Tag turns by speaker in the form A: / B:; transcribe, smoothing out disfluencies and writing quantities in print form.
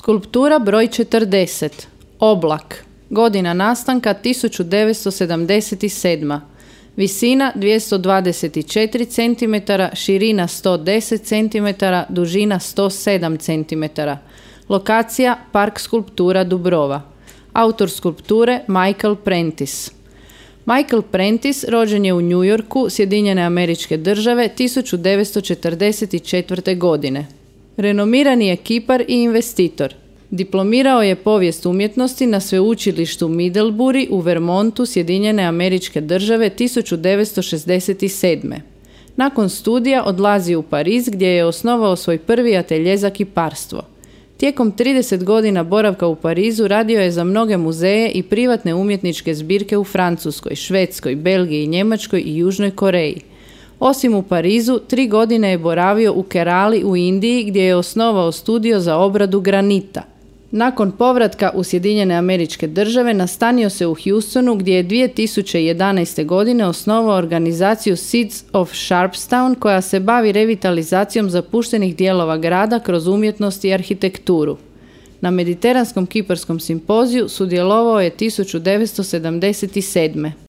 A: Skulptura broj 40. Oblak. Godina nastanka 1977. Visina 224 cm, širina 110 cm, dužina 107 cm. Lokacija Park skulptura Dubrova. Autor skulpture Michael Prentice. Michael Prentice rođen je u New Yorku, Sjedinjene Američke Države, 1944. godine. Renomirani je kipar i investitor. Diplomirao je povijest umjetnosti na sveučilištu Middlebury u Vermontu, Sjedinjene Američke Države, 1967. Nakon studija odlazi u Pariz gdje je osnovao svoj prvi atelje za kiparstvo. Tijekom 30 godina boravka u Parizu radio je za mnoge muzeje i privatne umjetničke zbirke u Francuskoj, Švedskoj, Belgiji, Njemačkoj i Južnoj Koreji. Osim u Parizu, 3 godine je boravio u Kerali u Indiji gdje je osnovao studio za obradu granita. Nakon povratka u Sjedinjene Američke Države nastanio se u Houstonu gdje je 2011. godine osnovao organizaciju Seeds of Sharpstown koja se bavi revitalizacijom zapuštenih dijelova grada kroz umjetnost i arhitekturu. Na Mediteranskom kiparskom simpoziju sudjelovao je 1977.